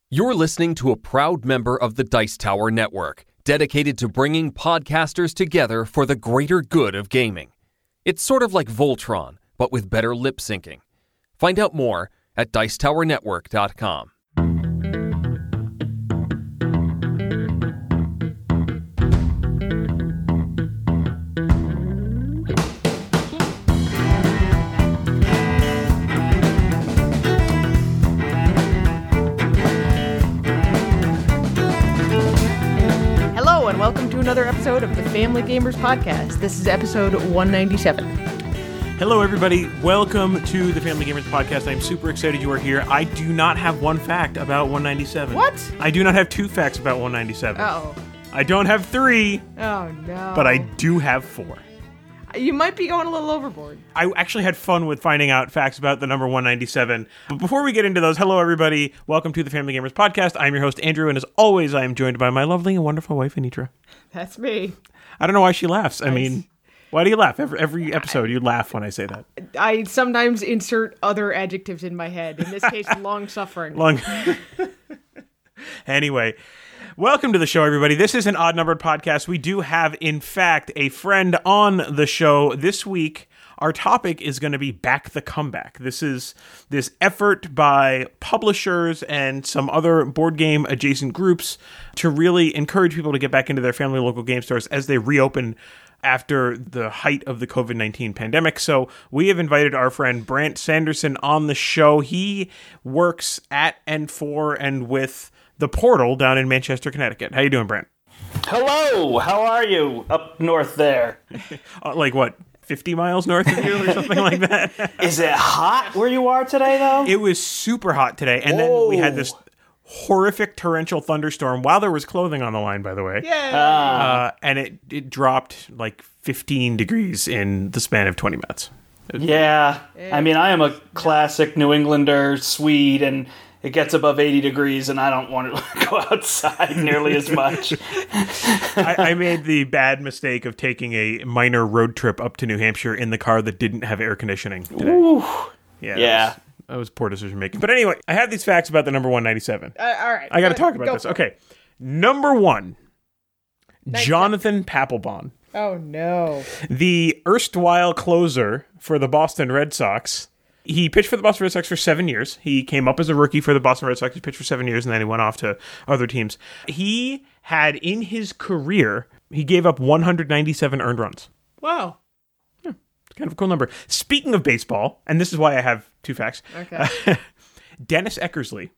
You're listening to a proud member of the Dice Tower Network, dedicated to bringing podcasters together for the greater good of gaming. It's sort of like Voltron, but with better lip syncing. Find out more at Dicetowernetwork.com. Welcome to another episode of the Family Gamers Podcast. This is episode 197. Hello, everybody. Welcome to the Family Gamers Podcast. I'm super excited you are here. I do not have one fact about 197. What? I do not have two facts about 197. Uh-oh. I don't have three. Oh, no. But I do have four. You might be going a little overboard. I actually had fun with finding out facts about the number 197. But before we get into those, hello, everybody. Welcome to the Family Gamers Podcast. I'm your host, Andrew, and as always, I am joined by my lovely and wonderful wife, Anitra. That's me. I don't know why she laughs. I mean, why do you laugh? Every episode, you laugh when I say that. I sometimes insert other adjectives in my head. In this case, long-suffering. Anyway, welcome to the show, everybody. This is an odd-numbered podcast. We do have, in fact, a friend on the show this week. Our topic is going to be Back the Comeback. This is this effort by publishers and some other board game adjacent groups to really encourage people to get back into their family local game stores as they reopen after the height of the COVID-19 pandemic. So we have invited our friend Brant Sanderson on the show. He works at and for and with The Portal down in Manchester, Connecticut. How you doing, Brant? Hello, how are you up north there? Like what, 50 miles north of you or something like that? Is it hot where you are today, though? It was super hot today, and then we had this horrific torrential thunderstorm while there was clothing on the line, by the way. Yay! And it dropped like 15 degrees in the span of 20 minutes. Yeah, I mean, I am a classic New Englander, Swede, and it gets above 80 degrees, and I don't want to go outside nearly as much. I made the bad mistake of taking a minor road trip up to New Hampshire in the car that didn't have air conditioning today. Ooh. Yeah. That was poor decision making. But anyway, I have these facts about the number 197. All right. I got to talk about this. Okay. Number one, Jonathan Papelbon. Oh, no. The erstwhile closer for the Boston Red Sox. He pitched for the Boston Red Sox for 7 years. He came up as a rookie for the Boston Red Sox. He pitched for 7 years, and then he went off to other teams. He had, in his career, he gave up 197 earned runs. Wow. Yeah, it's kind of a cool number. Speaking of baseball, and this is why I have two facts. Okay. Dennis Eckersley.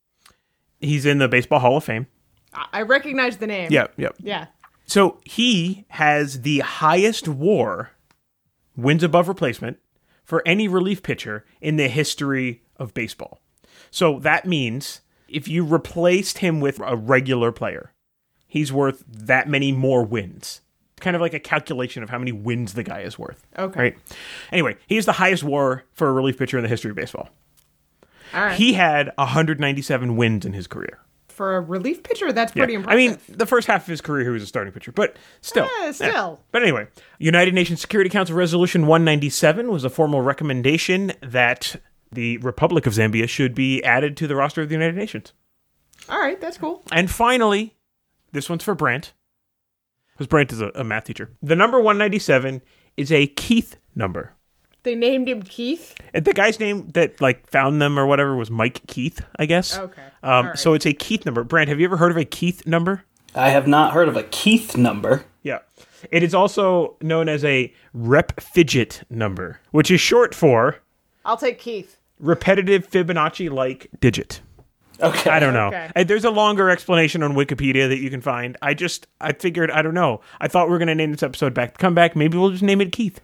He's in the Baseball Hall of Fame. I recognize the name. Yep. Yeah. So he has the highest WAR, wins above replacement, for any relief pitcher in the history of baseball. So that means if you replaced him with a regular player, he's worth that many more wins. Kind of like a calculation of how many wins the guy is worth. Okay. Right? Anyway, he has the highest WAR for a relief pitcher in the history of baseball. All right. He had 197 wins in his career. For a relief pitcher, that's pretty impressive. I mean, the first half of his career, he was a starting pitcher, but still. Still. But anyway, United Nations Security Council Resolution 197 was a formal recommendation that the Republic of Zambia should be added to the roster of the United Nations. All right, that's cool. And finally, this one's for Brant, because Brant is a math teacher. The number 197 is a Keith number. They named him Keith? And the guy's name that found them or whatever was Mike Keith, I guess. Okay. All right. So it's a Keith number. Brant, have you ever heard of a Keith number? I have not heard of a Keith number. Yeah. It is also known as a rep fidget number, which is short for I'll take Keith. repetitive Fibonacci-like digit. Okay. I don't know. Okay. And there's a longer explanation on Wikipedia that you can find. I figured, I don't know. I thought we were going to name this episode Back the Comeback. Maybe we'll just name it Keith.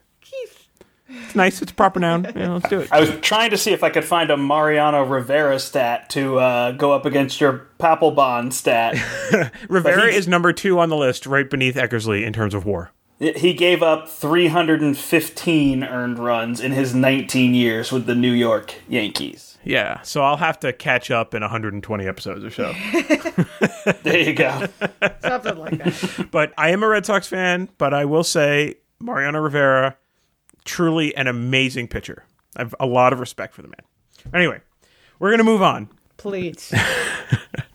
It's nice. It's a proper noun. Yeah, let's do it. I was trying to see if I could find a Mariano Rivera stat to go up against your Papelbon stat. Rivera is number 2 on the list, right beneath Eckersley in terms of WAR. He gave up 315 earned runs in his 19 years with the New York Yankees. Yeah, so I'll have to catch up in 120 episodes or so. There you go. Something like that. But I am a Red Sox fan, but I will say Mariano Rivera, truly an amazing pitcher. I have a lot of respect for the man. Anyway, we're going to move on. Please.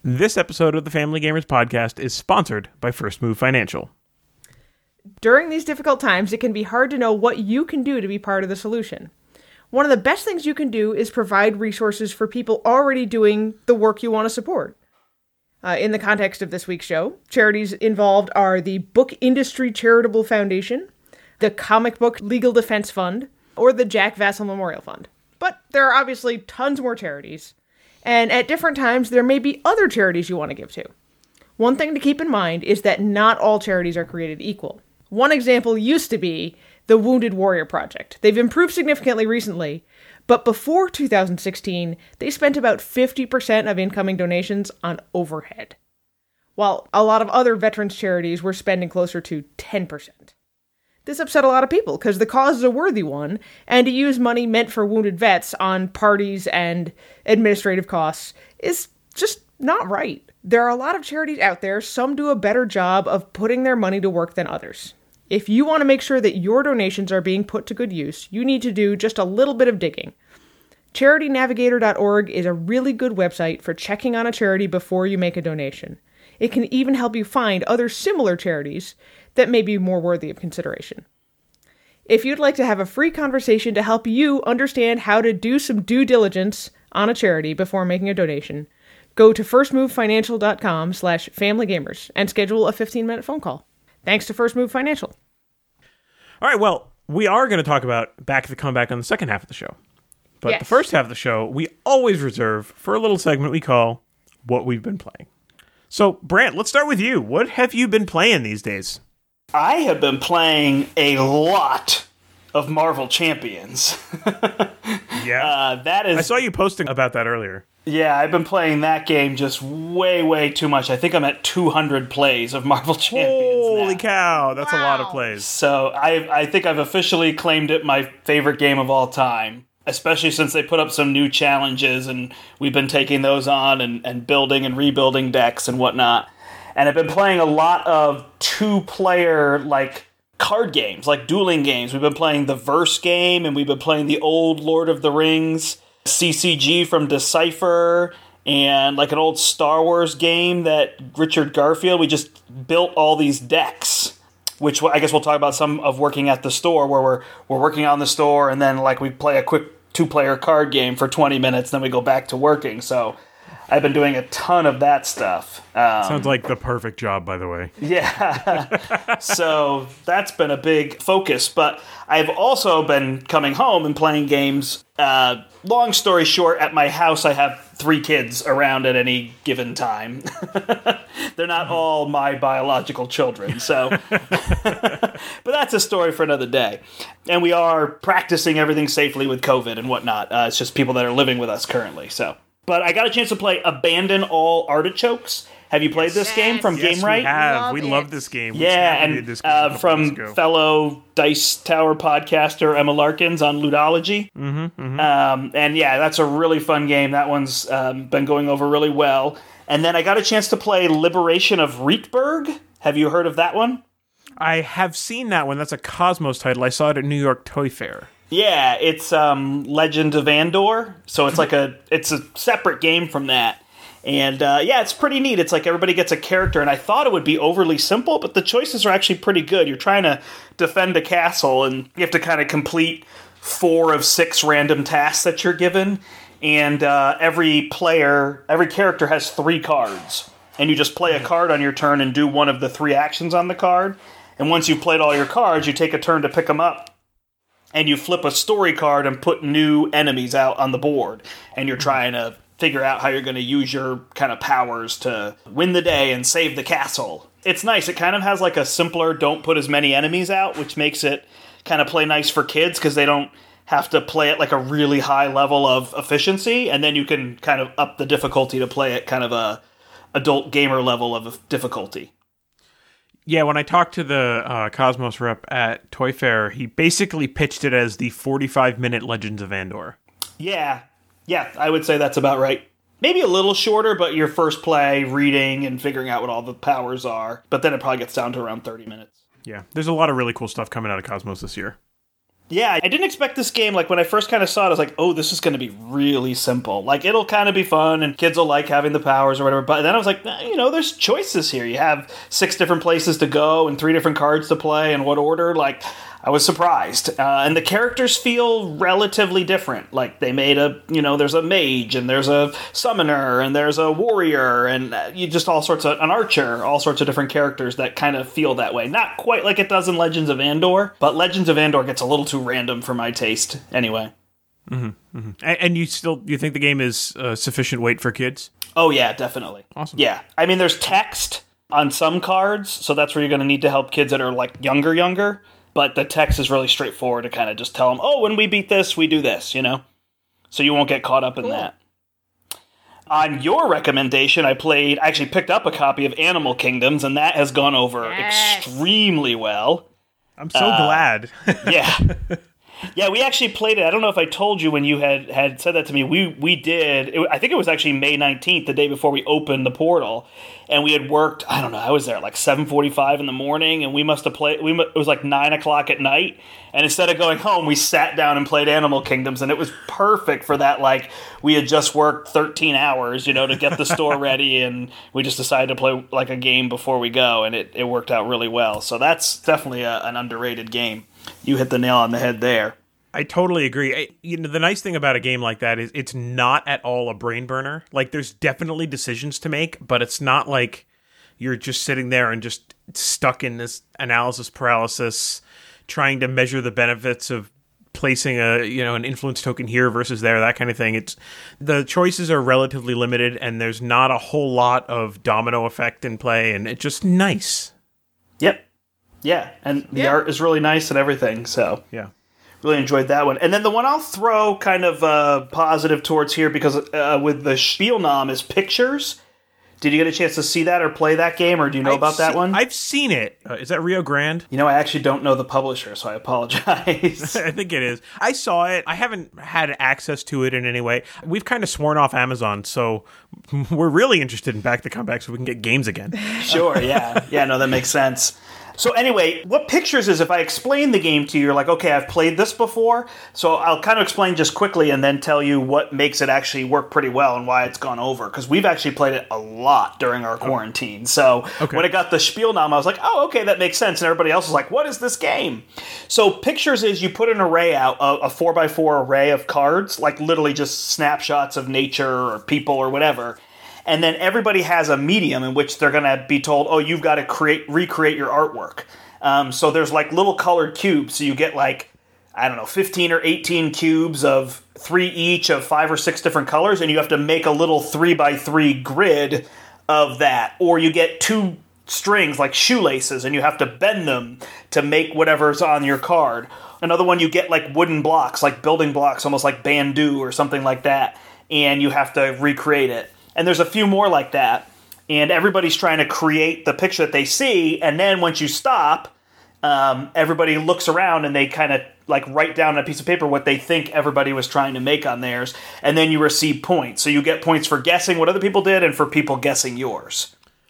This episode of the Family Gamers Podcast is sponsored by First Move Financial. During these difficult times, it can be hard to know what you can do to be part of the solution. One of the best things you can do is provide resources for people already doing the work you want to support. In the context of this week's show, charities involved are the Book Industry Charitable Foundation, the Comic Book Legal Defense Fund, or the Jack Vassell Memorial Fund. But there are obviously tons more charities, and at different times there may be other charities you want to give to. One thing to keep in mind is that not all charities are created equal. One example used to be the Wounded Warrior Project. They've improved significantly recently, but before 2016, they spent about 50% of incoming donations on overhead, while a lot of other veterans charities were spending closer to 10%. This upset a lot of people because the cause is a worthy one, and to use money meant for wounded vets on parties and administrative costs is just not right. There are a lot of charities out there, some do a better job of putting their money to work than others. If you want to make sure that your donations are being put to good use, you need to do just a little bit of digging. CharityNavigator.org is a really good website for checking on a charity before you make a donation. It can even help you find other similar charities that may be more worthy of consideration. If you'd like to have a free conversation to help you understand how to do some due diligence on a charity before making a donation, go to firstmovefinancial.com/familygamers and schedule a 15-minute phone call. Thanks to First Move Financial. All right, well, we are going to talk about Back the Comeback on the second half of the show. But Yes. The first half of the show, we always reserve for a little segment we call What We've Been Playing. So, Brant, let's start with you. What have you been playing these days? I have been playing a lot of Marvel Champions. Yeah. That is... I saw you posting about that earlier. Yeah, I've been playing that game just way too much. I think I'm at 200 plays of Marvel Champions Holy now. cow, that's a lot of Wow. plays. So I think I've officially claimed it my favorite game of all time, especially since they put up some new challenges, and we've been taking those on and building and rebuilding decks and whatnot. And I've been playing a lot of two-player, like, card games, like dueling games. We've been playing the Verse game, and we've been playing the old Lord of the Rings CCG from Decipher, and like an old Star Wars game that Richard Garfield. We just built all these decks, which I guess we'll talk about some of working at the store, where we're working on the store, and then like we play a quick two-player card game for 20 minutes, then we go back to working. So I've been doing a ton of that stuff. Sounds like the perfect job, by the way. Yeah. So that's been a big focus. But I've also been coming home and playing games. Long story short, at my house, I have 3 kids around at any given time. They're not all my biological children. So, but that's a story for another day. And we are practicing everything safely with COVID and whatnot. It's just people that are living with us currently. So. But I got a chance to play Abandon All Artichokes. Have you played this game from Yes, Game Right? we have. Love We it. love this game. We Yeah, did and this game a couple from years ago. fellow Dice Tower podcaster Emma Larkins on Ludology. And yeah, that's a really fun game. That one's been going over really well. And then I got a chance to play Liberation of Rietberg. Have you heard of that one? I have seen that one. That's a Cosmos title. I saw it at New York Toy Fair. Yeah, it's Legend of Andor. So it's like it's a separate game from that. And yeah, it's pretty neat. It's like everybody gets a character, and I thought it would be overly simple, but the choices are actually pretty good. You're trying to defend a castle, and you have to kind of complete 4 of 6 random tasks that you're given. And every character has 3 cards. And you just play a card on your turn and do one of the 3 actions on the card. And once you've played all your cards, you take a turn to pick them up. And you flip a story card and put new enemies out on the board. And you're trying to figure out how you're going to use your kind of powers to win the day and save the castle. It's nice. It kind of has like a simpler don't put as many enemies out, which makes it kind of play nice for kids because they don't have to play at like a really high level of efficiency. And then you can kind of up the difficulty to play at kind of a adult gamer level of difficulty. Yeah, when I talked to the Cosmos rep at Toy Fair, he basically pitched it as the 45-minute Legends of Andor. Yeah, I would say that's about right. Maybe a little shorter, but your first play, reading and figuring out what all the powers are. But then it probably gets down to around 30 minutes. Yeah, there's a lot of really cool stuff coming out of Cosmos this year. Yeah, I didn't expect this game. Like, when I first kind of saw it, I was like, oh, this is going to be really simple. Like, it'll kind of be fun, and kids will like having the powers or whatever. But then I was like, there's choices here. You have 6 different places to go and 3 different cards to play, and what order. Like, I was surprised. And the characters feel relatively different. Like, they made there's a mage, and there's a summoner, and there's a warrior, and an archer, all sorts of different characters that kind of feel that way. Not quite like it does in Legends of Andor, but Legends of Andor gets a little too random for my taste anyway. Mm-hmm, mm-hmm. And you think the game is sufficient weight for kids? Oh, yeah, definitely. Awesome. Yeah. I mean, there's text on some cards, so that's where you're going to need to help kids that are, like, younger. But the text is really straightforward to kind of just tell them, oh, when we beat this, we do this, So you won't get caught up in that. On your recommendation, I actually picked up a copy of Animal Kingdoms, and that has gone over extremely well. I'm so glad. Yeah. Yeah, we actually played it. I don't know if I told you when you had said that to me. We did. I think it was actually May 19th, the day before we opened the portal. And we had worked, I don't know, I was there at like 7:45 in the morning, and we must have played, it was like 9 o'clock at night. And instead of going home, we sat down and played Animal Kingdoms, and it was perfect for that. Like, we had just worked 13 hours, to get the store ready, and we just decided to play like a game before we go, and it worked out really well. So that's definitely an underrated game. You hit the nail on the head there. I totally agree. The nice thing about a game like that is it's not at all a brain burner. Like, there's definitely decisions to make, but it's not like you're just sitting there and just stuck in this analysis paralysis, trying to measure the benefits of placing an influence token here versus there, that kind of thing. The choices are relatively limited, and there's not a whole lot of domino effect in play, and it's just nice. Yep. Yeah, and the art is really nice and everything, so yeah. Really enjoyed that one. And then the one I'll throw kind of positive towards here, because with the Spielnamen is Pictures. Did you get a chance to see that or play that game, or do you know about that one? I've seen it. Is that Rio Grande? I actually don't know the publisher, so I apologize. I think it is. I saw it. I haven't had access to it in any way. We've kind of sworn off Amazon, so we're really interested in Back to Comeback so we can get games again. Sure, yeah. Yeah, no, that makes sense. So anyway, what Pictures is, if I explain the game to you, you're like, okay, I've played this before. So I'll kind of explain just quickly and then tell you what makes it actually work pretty well and why it's gone over. Because we've actually played it a lot during our quarantine. So when it got the Spielnamen, I was like, oh, okay, that makes sense. And everybody else was like, what is this game? So Pictures is you put an array out, a 4x4 array of cards, like literally just snapshots of nature or people or whatever. And then everybody has a medium in which they're going to be told, oh, you've got to recreate your artwork. So there's like little colored cubes. So you get like, 15 or 18 cubes of 3 each of 5 or 6 different colors. And you have to make a little 3x3 grid of that. Or you get 2 strings like shoelaces and you have to bend them to make whatever's on your card. Another one, you get like wooden blocks, like building blocks, almost like Bandu or something like that. And you have to recreate it. And there's a few more like that, and everybody's trying to create the picture that they see, and then once you stop, everybody looks around and they kind of like write down on a piece of paper what they think everybody was trying to make on theirs, and then you receive points. So you get points for guessing what other people did and for people guessing yours.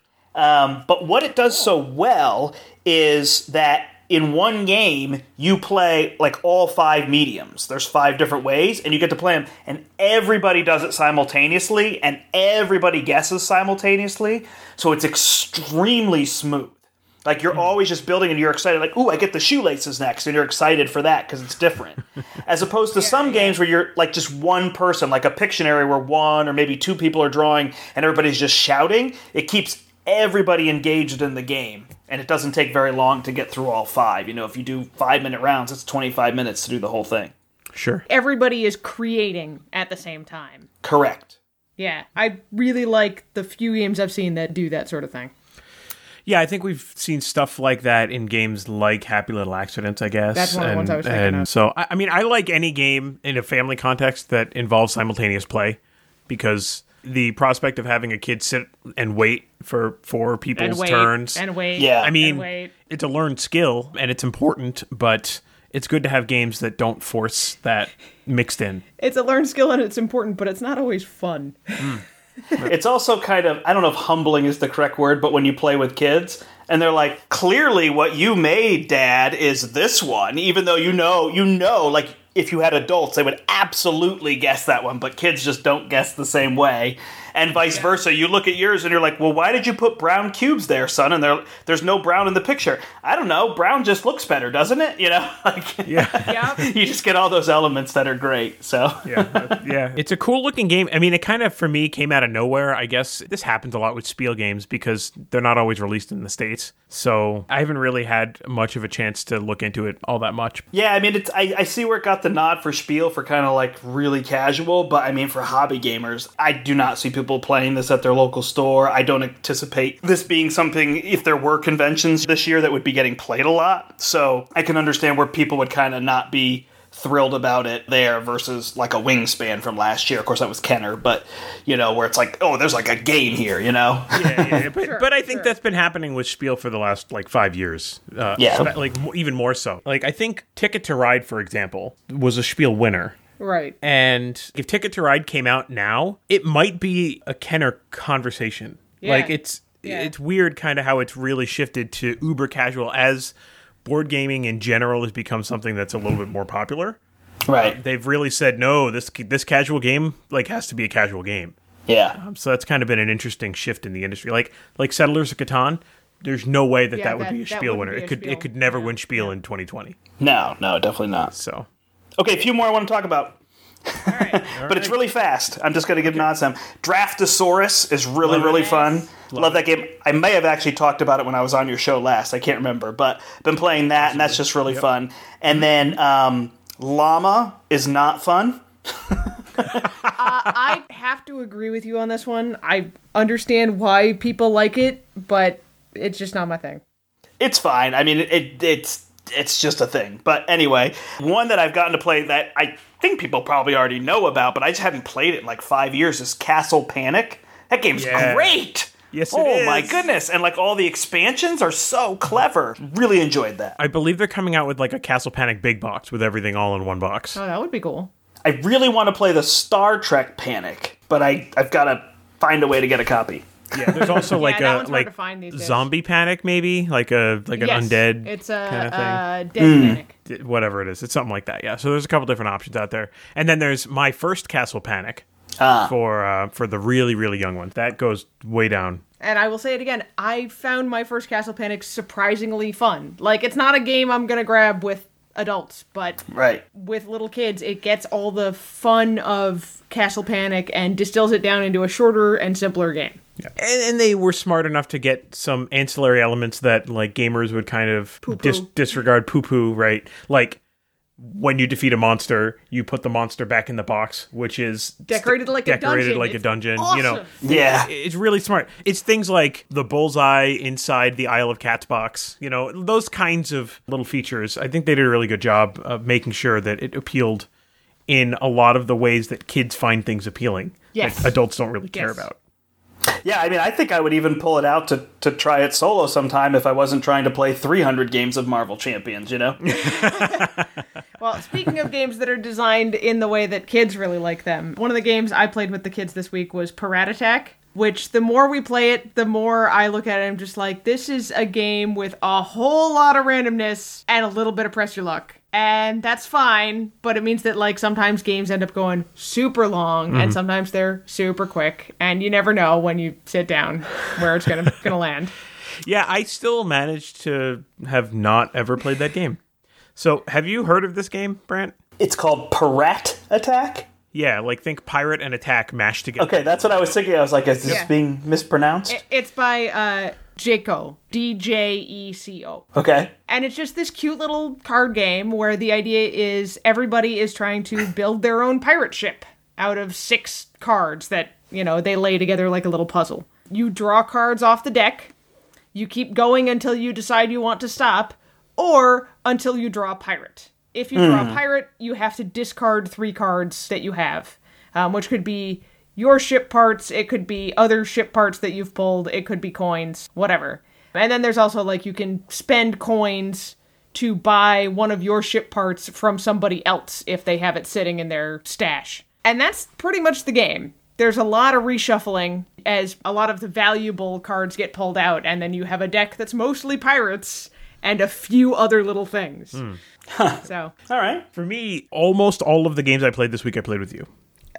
But what it does so well is that in one game, you play like all 5 mediums. There's 5 different ways, and you get to play them, and everybody does it simultaneously, and everybody guesses simultaneously, so it's extremely smooth. Like, you're always just building, and you're excited, like, ooh, I get the shoelaces next, and you're excited for that, because it's different. As opposed to some games where you're, like, just one person, like a Pictionary where 1 or maybe 2 people are drawing, and everybody's just shouting. It keeps everybody engaged in the game, and it doesn't take very long to get through all 5. If you do 5-minute rounds, it's 25 minutes to do the whole thing. Sure. Everybody is creating at the same time. Correct. Yeah, I really like the few games I've seen that do that sort of thing. Yeah, I think we've seen stuff like that in games like Happy Little Accidents, I guess. That's one of the ones I was thinking of. So, I mean, I like any game in a family context that involves simultaneous play, because the prospect of having a kid sit and wait for 4 people's turns. And wait. Yeah. I mean, it's a learned skill, and it's important, but it's good to have games that don't force that mixed in. It's a learned skill, and it's important, but it's not always fun. It's also kind of, I don't know if humbling is the correct word, but when you play with kids, And they're like, clearly what you made, Dad, is this one, even though you know, like, if you had adults, they would absolutely guess that one, but kids just don't guess the same way. And vice versa. You look at yours and you're like, well, why did you put brown cubes there, son? And there's no brown in the picture. I don't know. Brown just looks better, doesn't it? You know? You just get all those elements that are great. So yeah. It's a cool looking game. I mean, it kind of, for me, came out of nowhere. I guess this happens a lot with Spiel games because they're not always released in the States. So I haven't really had much of a chance to look into it all that much. Yeah, I mean, I see where it got the nod for Spiel for kind of like really casual, but I mean, for hobby gamers, I do not see people playing this at their local store. I don't anticipate this being something, if there were conventions this year, that would be getting played a lot. So I can understand where people would kind of not be thrilled about it there versus like a Wingspan from last year. Of course, that was Kenner, but, you know, where it's like, oh, there's like a game here, you know? Yeah. But I think that's been happening with Spiel for the last, like, 5 years. Like, even more so. Like, I think Ticket to Ride, for example, was a Spiel winner. Right. And if Ticket to Ride came out now, it might be a Kenner conversation. Yeah. Like, it's weird kind of how it's really shifted to uber casual as board gaming in general has become something that's a little bit more popular. Right. They've really said, no, this casual game, like, has to be a casual game. Yeah. So that's kind of been an interesting shift in the industry. Like Settlers of Catan, there's no way that would be a Spiel winner. It could never win Spiel in 2020. No, definitely not. So. Okay, a few more I want to talk about. All right. But it's really fast. I'm just going to give nods to them. Draftosaurus is really fun. Love that game. I may have actually talked about it when I was on your show last. I can't remember. But I've been playing that, and that's just really fun. And then Llama is not fun. I have to agree with you on this one. I understand why people like it, but it's just not my thing. It's fine. I mean, it's just a thing. But anyway, one that I've gotten to play that I think people probably already know about, but I just haven't played it in like 5 years, is Castle Panic. That game's great. Yes, it is. Oh my goodness. And like all the expansions are so clever. Really enjoyed that. I believe they're coming out with like a Castle Panic big box with everything all in one box. Oh, that would be cool. I really want to play the Star Trek Panic, but I've got to find a way to get a copy. Yeah, there's also like that a one's hard to find these days. zombie panic, maybe like an undead. It's a kind of thing. dead panic. Whatever it is, it's something like that. Yeah. So there's a couple different options out there, and then there's My First Castle Panic for the really really young ones. That goes way down. And I will say it again. I found My First Castle Panic surprisingly fun. Like, it's not a game I'm gonna grab with adults, but with little kids, it gets all the fun of Castle Panic and distills it down into a shorter and simpler game. Yeah. And they were smart enough to get some ancillary elements that like gamers would kind of disregard, poo-poo, right? Like when you defeat a monster, you put the monster back in the box, which is decorated like a dungeon. Awesome. You know, it's really smart. It's things like the bullseye inside the Isle of Cats box. You know, those kinds of little features. I think they did a really good job of making sure that it appealed in a lot of the ways that kids find things appealing. Yes. That adults don't really care about. Yeah, I mean, I think I would even pull it out to try it solo sometime if I wasn't trying to play 300 games of Marvel Champions, you know? Well, speaking of games that are designed in the way that kids really like them, one of the games I played with the kids this week was Pirat Attack, which the more we play it, the more I look at it and I'm just like, this is a game with a whole lot of randomness and a little bit of press your luck. And that's fine, but it means that, like, sometimes games end up going super long, and sometimes they're super quick, and you never know when you sit down where it's gonna land. Yeah, I still managed to have not ever played that game. So, have you heard of this game, Brant? It's called Pirat Attack? Yeah, like think pirate and attack mashed together. Okay, that's what I was thinking. I was like, is this being mispronounced? It's by Djeco. Djeco. Okay. And it's just this cute little card game where the idea is everybody is trying to build their own pirate ship out of 6 cards that, you know, they lay together like a little puzzle. You draw cards off the deck. You keep going until you decide you want to stop, or until you draw a pirate. If you draw a pirate, you have to discard 3 cards that you have, which could be your ship parts, it could be other ship parts that you've pulled, it could be coins, whatever. And then there's also, like, you can spend coins to buy one of your ship parts from somebody else if they have it sitting in their stash. And that's pretty much the game. there's a lot of reshuffling as a lot of the valuable cards get pulled out, and then you have a deck that's mostly pirates and a few other little things. So, All right. For me, almost all of the games I played this week, I played with you.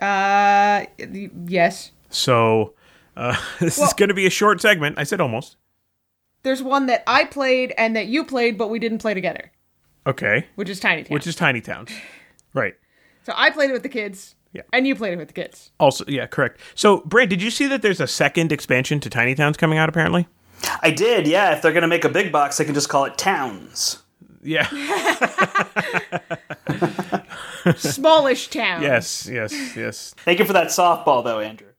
yes. So this is going to be a short segment. I said almost. There's one that I played and that you played, but we didn't play together, Okay. which is Tiny Town. Which is Tiny Towns. Right. So I played it with the kids, Yeah. and you played it with the kids. Also, yeah, correct. So, Brant, did you see that there's a second expansion to Tiny Towns coming out, apparently? I did, yeah. If they're going to make a big box, they can just call it Towns. Yeah. Smallish town. Yes. Thank you for that softball, though, Andrew.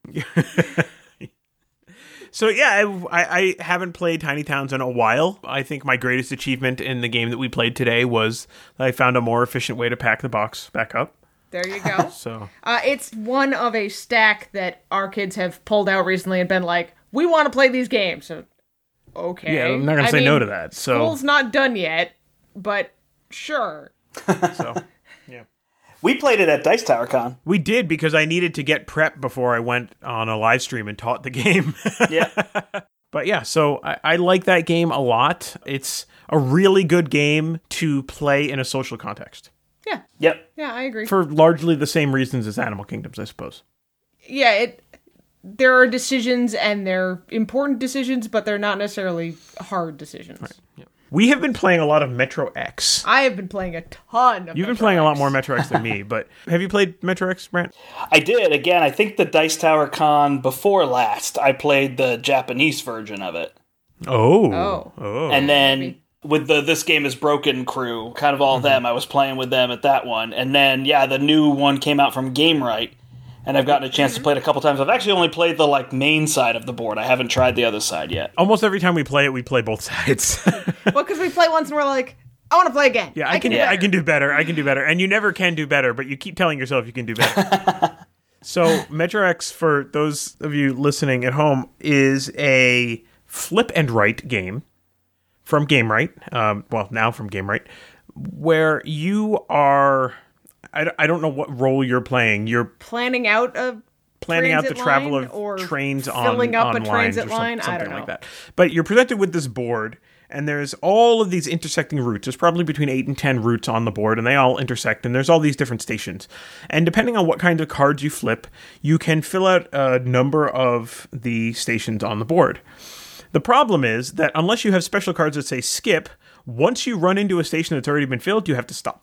So, yeah, I haven't played Tiny Towns in a while. I think my greatest achievement in the game that we played today was that I found a more efficient way to pack the box back up. There you go. So, It's one of a stack that our kids have pulled out recently and been like, we want to play these games. So, okay. yeah, I'm not going to say no to that. So, School's not done yet, but sure. so yeah. We played it at Dice Tower Con. We did because I needed to get prep before I went on a live stream and taught the game. Yeah. But yeah, so I like that game a lot. It's a really good game to play in a social context. Yeah. Yep. Yeah, I agree. For largely the same reasons as Animal Kingdoms, I suppose. Yeah, there are decisions and they're important decisions, but they're not necessarily hard decisions. Right. Yeah. We have been playing a lot of Metro X. I have been playing a ton of You've been Metro playing a lot X. more Metro X than me, but have you played Metro X, Brant? I did. Again, I think the Dice Tower Con before last, I played the Japanese version of it. Oh. And then with the This Game is Broken crew, kind of all them, I was playing with them at that one. And then, yeah, the new one ccame out from Gamewright, and I've gotten a chance to play it a couple times. I've actually only played the main side of the board. I haven't tried the other side yet. Almost every time we play it, we play both sides. Well, because we play once and we're like, I want to play again. Yeah, I can do better. I can do better. And you never can do better, but you keep telling yourself you can do better. So, Metro X, for those of you listening at home, is a flip and write game from Gamewright. Now from Gamewright, where you are... I don't know what role you're playing. You're planning out the travel line, of or trains filling up on a transit lines or line. I something don't know. like that. But you're presented with this board, and there's all of these intersecting routes. There's probably between 8 and 10 routes on the board, and they all intersect, and there's all these different stations. And depending on what kind of cards you flip, you can fill out a number of the stations on the board. The problem is that unless you have special cards that say skip, once you run into a station that's already been filled, you have to stop.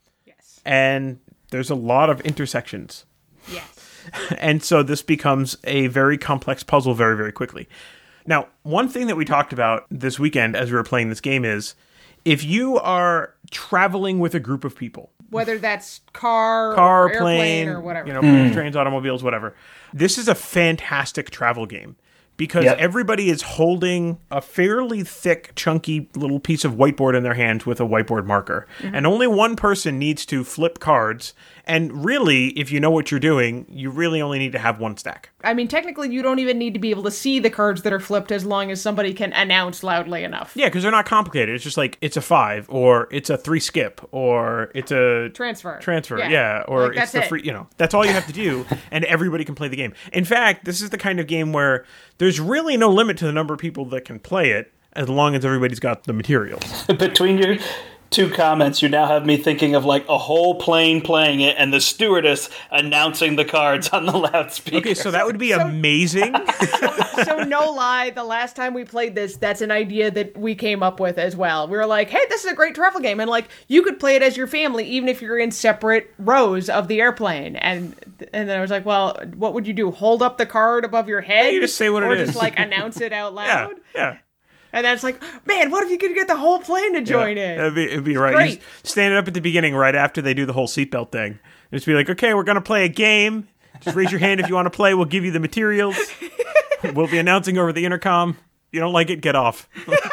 And there's a lot of intersections. Yes. And so this becomes a very complex puzzle very, very quickly. Now, one thing that we talked about this weekend as we were playing this game is if you are traveling with a group of people, whether that's car or plane, airplane, or whatever. Trains, automobiles, whatever. This is a fantastic travel game. Because everybody is holding a fairly thick, chunky little piece of whiteboard in their hands with a whiteboard marker. Mm-hmm. And only one person needs to flip cards. And really, if you know what you're doing, you really only need to have one stack. I mean, technically, you don't even need to be able to see the cards that are flipped as long as somebody can announce loudly enough. Yeah, because they're not complicated. It's just like, it's a 5, or it's a 3 skip, or it's a... Transfer, yeah. Or like, it's the free, that's all you have to do, and everybody can play the game. In fact, this is the kind of game where there's really no limit to the number of people that can play it, as long as everybody's got the materials. Between your two comments, you now have me thinking of a whole plane playing it and the stewardess announcing the cards on the loudspeaker. Okay, so that would be amazing. So no lie, the last time we played this, that's an idea that we came up with as well. We were like, hey, this is a great travel game. And you could play it as your family, even if you're in separate rows of the airplane. And then I was like, well, what would you do? Hold up the card above your head? Yeah, you just say what it is. Or just announce it out loud? Yeah. And then it's like, man, what if you could get the whole plane to join in? It'd be right. Great. You stand it up at the beginning right after they do the whole seatbelt thing. Just be like, okay, we're going to play a game. Just raise your hand if you want to play. We'll give you the materials. We'll be announcing over the intercom. If you don't like it, get off.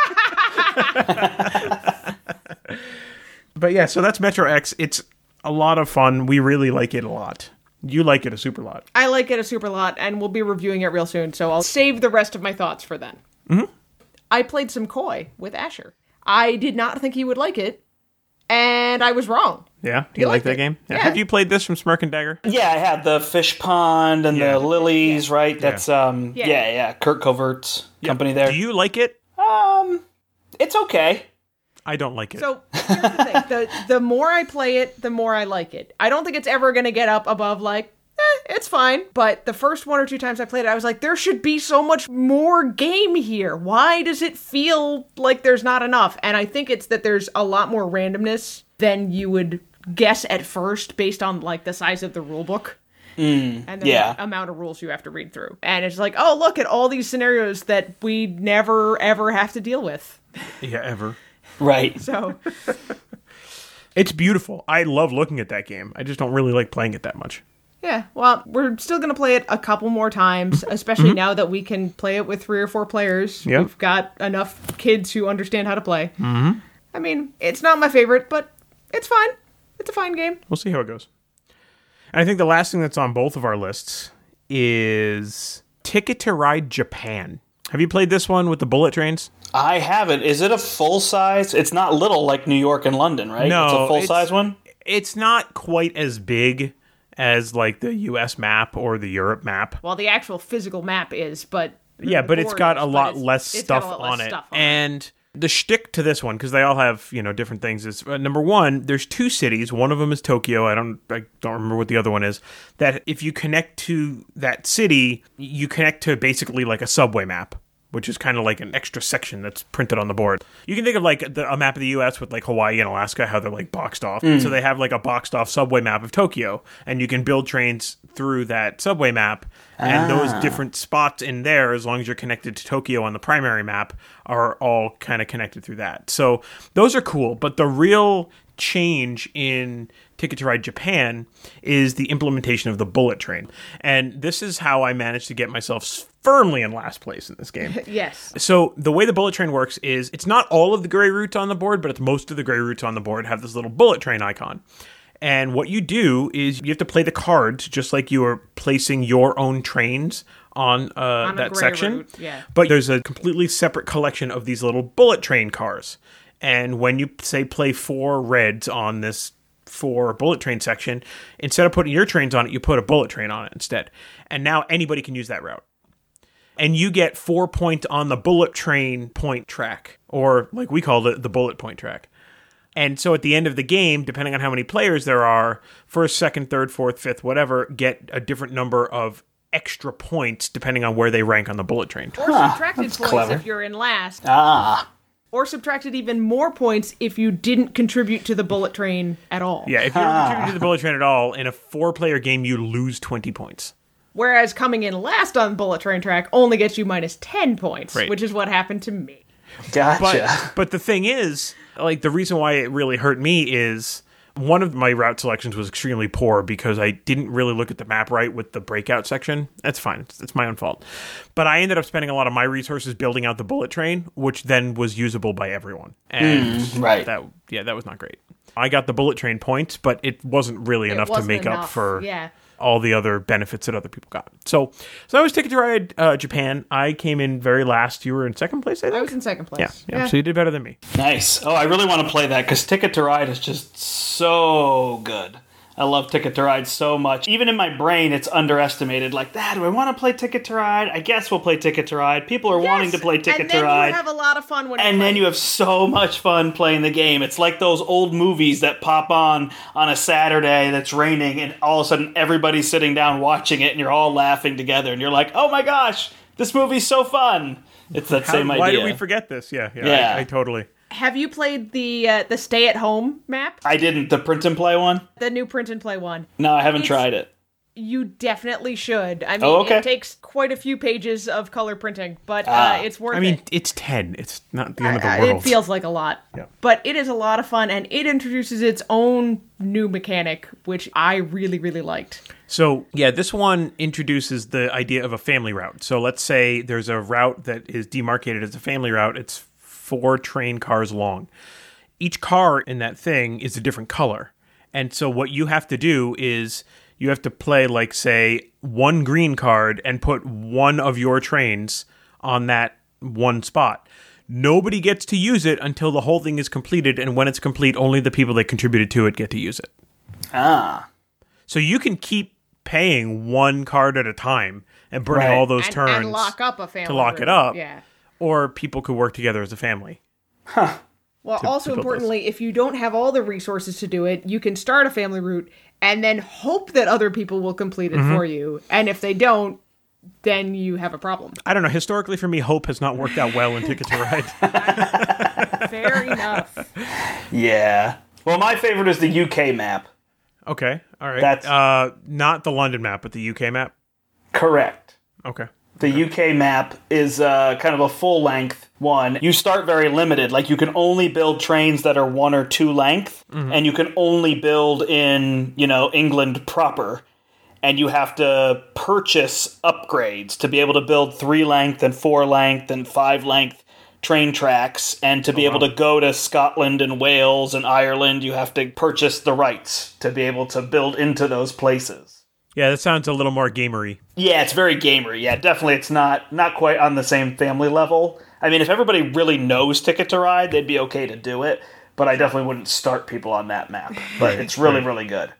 But yeah, so that's Metro X. It's a lot of fun. We really like it a lot. You like it a super lot. I like it a super lot, and we'll be reviewing it real soon, so I'll save the rest of my thoughts for then. Mm-hmm. I played some Koi with Asher. I did not think he would like it, and I was wrong. Yeah? Do you like that liked it. game? Yeah. Have you played this from Smirk and Dagger? Yeah, I had the fish pond and Yeah. the lilies, right? That's Yeah. Kurt Covert's company there. Do you like it? It's okay. I don't like it. So here's the thing: the more I play it, the more I like it. I don't think it's ever going to get up above like, it's fine. But the first 1 or 2 times I played it, I was like, there should be so much more game here. Why does it feel like there's not enough? And I think it's that there's a lot more randomness than you would guess at first, based on like the size of the rule book. And the amount of rules you have to read through. And it's like, oh, look at all these scenarios that we never, ever have to deal with. Yeah, ever. Right. So, It's beautiful. I love looking at that game. I just don't really like playing it that much. yeah, well, we're still going to play it a couple more times, especially now that we can play it with 3 or 4 players. Yep. We've got enough kids who understand how to play. Mm-hmm. I mean, it's not my favorite, but it's fine. It's a fine game. We'll see how it goes. And I think the last thing that's on both of our lists is Ticket to Ride Japan. Have you played this one with the bullet trains? I haven't. Is it a full size? It's not little like New York and London, right? No, it's a full size one? It's not quite as big as like the US map or the Europe map. Well, the actual physical map is, but... Yeah, but it's got a lot less it's got stuff a lot less on it. stuff on And the shtick to this one, because they all have, different things, is number one, there's 2 cities. One of them is Tokyo. I don't remember what the other one is. That if you connect to that city, you connect to basically like a subway map, which is kind of like an extra section that's printed on the board. You can think of like a map of the U.S. with like Hawaii and Alaska, how they're like boxed off. So they have like a boxed off subway map of Tokyo, and you can build trains through that subway map. And those different spots in there, as long as you're connected to Tokyo on the primary map, are all kind of connected through that. So those are cool. But the real change in Ticket to Ride Japan is the implementation of the bullet train. And this is how I managed to get myself firmly in last place in this game. Yes. So the way the bullet train works is it's not all of the gray routes on the board, but it's most of the gray routes on the board have this little bullet train icon. And what you do is you have to play the cards just like you are placing your own trains on that gray section. route, yeah. But there's a completely separate collection of these little bullet train cars. And when you, say, play 4 reds on this 4 bullet train section, instead of putting your trains on it, you put a bullet train on it instead. And now anybody can use that route. And you get 4 points on the bullet train point track, or like we called it, the bullet point track. And so at the end of the game, depending on how many players there are, first, second, third, fourth, fifth, whatever, get a different number of extra points depending on where they rank on the bullet train. Or subtracted points clever. if you're in last. Ah. Or subtracted even more points if you didn't contribute to the bullet train at all. Yeah, if you don't contribute to the bullet train at all, in a 4-player game, you lose 20 points. Whereas coming in last on bullet train track only gets you minus 10 points, Right. which is what happened to me. Gotcha. But the thing is, like, the reason why it really hurt me is one of my route selections was extremely poor because I didn't really look at the map right with the breakout section. That's fine. It's my own fault. But I ended up spending a lot of my resources building out the bullet train, which then was usable by everyone. And right. that was not great. I got the bullet train points, but it wasn't really enough to wasn't make up enough, for yeah. all the other benefits that other people got. So I was Ticket to Ride Japan. I came in very last. You were in second place, I think? I was in second place. Yeah. So you did better than me. Nice. Oh, I really want to play that because Ticket to Ride is just so good. I love Ticket to Ride so much. Even in my brain, it's underestimated. Like, do I want to play Ticket to Ride? I guess we'll play Ticket to Ride. People are wanting to play Ticket to Ride. And then you have a lot of fun when And then you have so much fun playing the game. It's like those old movies that pop on a Saturday that's raining, and all of a sudden everybody's sitting down watching it, and you're all laughing together, and you're like, oh my gosh, this movie's so fun. It's that same idea. Why did we forget this? Yeah. I totally... Have you played the stay-at-home map? I didn't. The print and play one? The new print and play one. No, I haven't tried it. You definitely should. I mean, It takes quite a few pages of color printing, but it's worth it. I mean, it's 10. It's not the end of the world. It feels like a lot. Yeah. But it is a lot of fun, and it introduces its own new mechanic, which I really, really liked. So, yeah, this one introduces the idea of a family route. So let's say there's a route that is demarcated as a family route. It's 4 train cars long. Each car in that thing is a different color. And so what you have to do is you have to play, like, say, 1 green card and put one of your trains on that one spot. nobody gets to use it until the whole thing is completed, and when it's complete, only the people that contributed to it get to use it. Ah. So you can keep paying one card at a time and burning Right. all those turns and lock up a family to lock it room. up. Yeah. Or people could work together as a family. Well, also to build importantly, if you don't have all the resources to do it, you can start a family route and then hope that other people will complete it Mm-hmm. for you. And if they don't, then you have a problem. I don't know. Historically, for me, hope has not worked out well in Ticket to Ride. Fair enough. Yeah. Well, my favorite is the UK map. Okay. All right. That's- not the London map, but the UK map. Correct. Okay. The UK map is kind of a full-length one. You start very limited. Like, you can only build trains that are 1 or 2 length, and you can only build in, England proper. And you have to purchase upgrades to be able to build 3 length and 4 length and 5 length train tracks. And to be able to go to Scotland and Wales and Ireland, you have to purchase the rights to be able to build into those places. Yeah, that sounds a little more gamery. Yeah, it's very gamery. Yeah, definitely it's not quite on the same family level. I mean, if everybody really knows Ticket to Ride, they'd be okay to do it, but I definitely wouldn't start people on that map. But it's really, really good.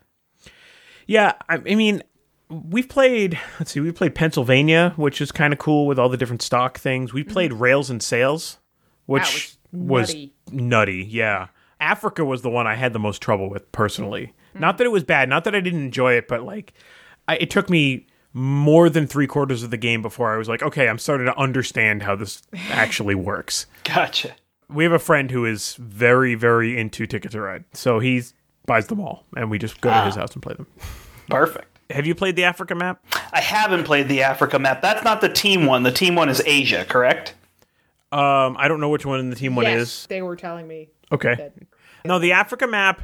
Yeah, I mean, we played Pennsylvania, which is kind of cool with all the different stock things. We played Rails and Sails, which was nutty. Yeah. Africa was the one I had the most trouble with personally. Not that it was bad, not that I didn't enjoy it, but like it took me more than 3/4 of the game before I was like, okay, I'm starting to understand how this actually works. Gotcha. We have a friend who is very, very into Ticket to Ride, so he buys them all, and we just go to his house and play them. Perfect. Have you played the Africa map? I haven't played the Africa map. That's not the team one. The team one is Asia, correct? I don't know which one the team one Yes, is. they were telling me. Okay. No, the Africa map,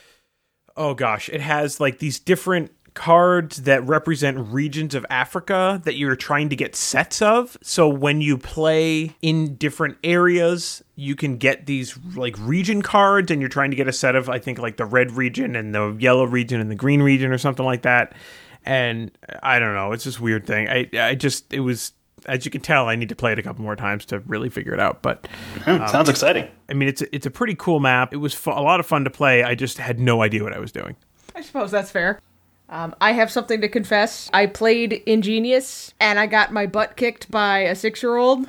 oh gosh, it has like these different cards that represent regions of Africa that you're trying to get sets of. So when you play in different areas, you can get these like region cards, and you're trying to get a set of, I think, like the red region and the yellow region and the green region or something like that. And I don't know, it's this weird thing. It was, as you can tell, I need to play it a couple more times to really figure it out. But Sounds exciting. I mean, it's a pretty cool map. It was a lot of fun to play. I just had no idea what I was doing. I suppose that's fair. I have something to confess. I played Ingenious, and I got my butt kicked by a 6-year-old.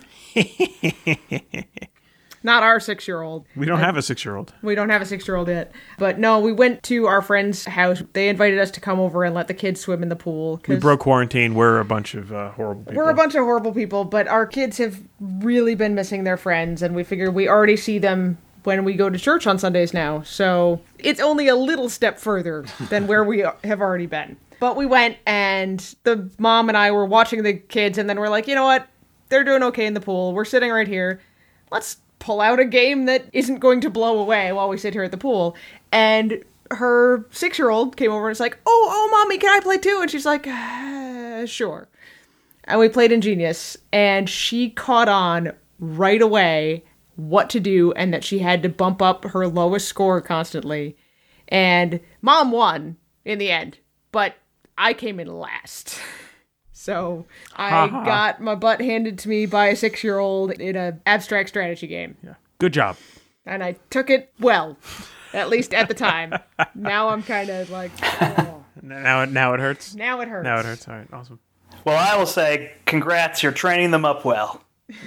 Not our 6-year-old. We don't have a 6-year-old. We don't have a 6-year-old yet. But no, we went to our friend's house. They invited us to come over and let the kids swim in the pool. We broke quarantine. We're a bunch of horrible people. We're a bunch of horrible people, but our kids have really been missing their friends, and we figured we already see them when we go to church on Sundays now. So it's only a little step further than where we have already been. But we went, and the mom and I were watching the kids, and then we're like, you know what? They're doing okay in the pool. We're sitting right here. Let's pull out a game that isn't going to blow away while we sit here at the pool. And her 6-year-old came over and was like, oh, mommy, can I play too? And she's like, sure. And we played Ingenious, and she caught on right away what to do, and that she had to bump up her lowest score constantly. And Mom won in the end, but I came in last. So I got my butt handed to me by a 6-year-old in an abstract strategy game. Yeah. Good job. And I took it well, at least at the time. Now I'm kind of like, oh. Now it hurts? Now it hurts. Now it hurts. All right. Awesome. Well, I will say, congrats, you're training them up well.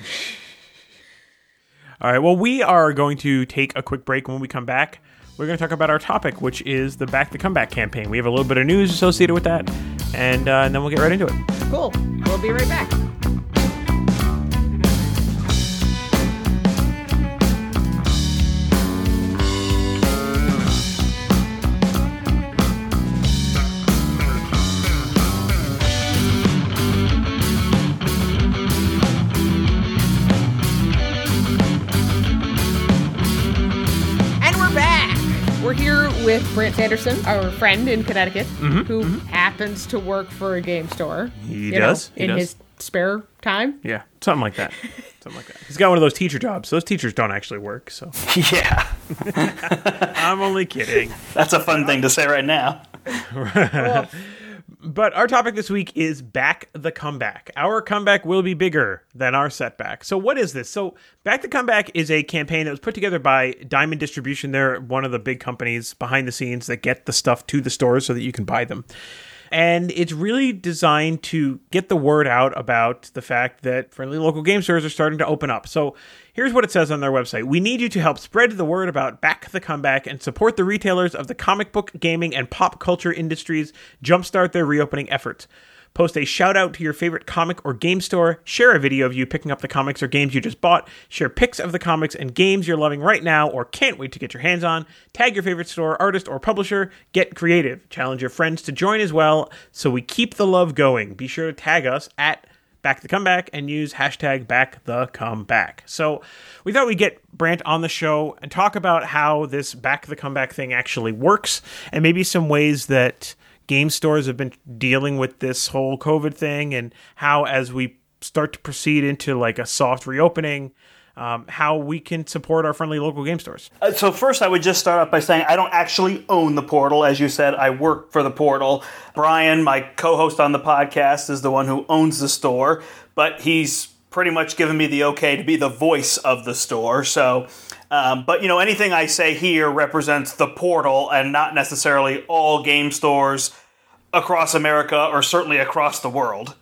All right. Well, we are going to take a quick break. When we come back, we're going to talk about our topic, which is the Back the Comeback campaign. We have a little bit of news associated with that, and then we'll get right into it. Cool. We'll be right back. We're here with Brant Sanderson, our friend in Connecticut, who happens to work for a game store. He does. In his spare time. Yeah, something like that. He's got one of those teacher jobs. Those teachers don't actually work, so. Yeah. I'm only kidding. That's a fun thing to say right now. Well, But our topic this week is Back the Comeback. Our comeback will be bigger than our setback. So what is this? So Back the Comeback is a campaign that was put together by Diamond Distribution. They're one of the big companies behind the scenes that get the stuff to the stores so that you can buy them. And it's really designed to get the word out about the fact that friendly local game stores are starting to open up. So here's what it says on their website. We need you to help spread the word about Back the Comeback and support the retailers of the comic book, gaming, and pop culture industries jumpstart their reopening efforts. Post a shout out to your favorite comic or game store, share a video of you picking up the comics or games you just bought, share pics of the comics and games you're loving right now or can't wait to get your hands on, tag your favorite store, artist, or publisher, get creative, challenge your friends to join as well so we keep the love going. Be sure to tag us at Back the Comeback and use hashtag Back the Comeback. So we thought we'd get Brant on the show and talk about how this Back the Comeback thing actually works and maybe some ways that game stores have been dealing with this whole COVID thing and how, as we start to proceed into like a soft reopening, how we can support our friendly local game stores. So first, I would just start off by saying I don't actually own the Portal. As you said, I work for the Portal. Brian, my co-host on the podcast, is the one who owns the store, but he's pretty much given me the okay to be the voice of the store. So, but you know, anything I say here represents the Portal and not necessarily all game stores across America or certainly across the world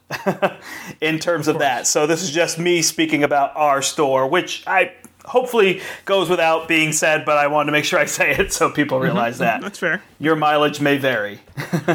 in terms of that. So this is just me speaking about our store, which I hopefully goes without being said, but I wanted to make sure I say it so people realize that. That's fair. Your mileage may vary.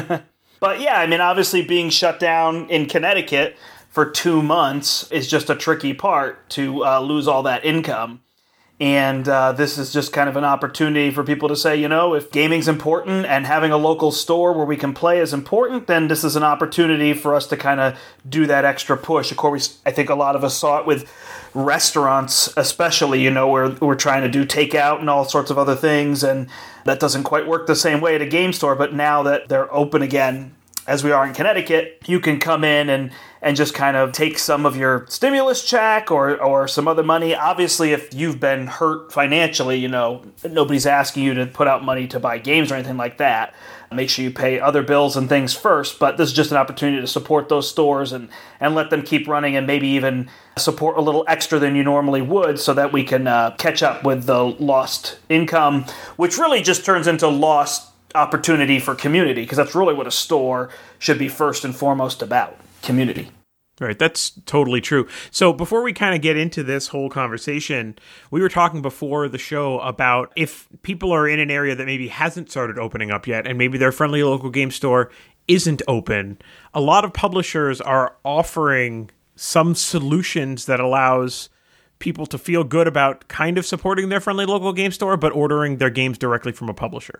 But yeah, I mean, obviously being shut down in Connecticut for 2 months is just a tricky part to lose all that income. And this is just kind of an opportunity for people to say, you know, if gaming's important and having a local store where we can play is important, then this is an opportunity for us to kind of do that extra push. Of course, I think a lot of us saw it with restaurants, especially, you know, where we're trying to do takeout and all sorts of other things. And that doesn't quite work the same way at a game store. But now that they're open again, as we are in Connecticut, you can come in and just kind of take some of your stimulus check or some other money. Obviously, if you've been hurt financially, you know, nobody's asking you to put out money to buy games or anything like that. Make sure you pay other bills and things first, but this is just an opportunity to support those stores and let them keep running and maybe even support a little extra than you normally would so that we can catch up with the lost income, which really just turns into lost opportunity for community, because that's really what a store should be first and foremost about, community. Right, that's totally true. So before we kind of get into this whole conversation, we were talking before the show about if people are in an area that maybe hasn't started opening up yet, and maybe their friendly local game store isn't open, a lot of publishers are offering some solutions that allows people to feel good about kind of supporting their friendly local game store, but ordering their games directly from a publisher.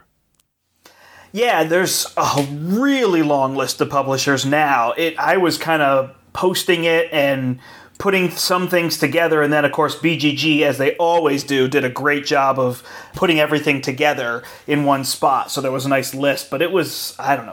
Yeah, there's a really long list of publishers now. I was kind of posting it and putting some things together, and then, of course, BGG, as they always do, did a great job of putting everything together in one spot. So there was a nice list, but it was,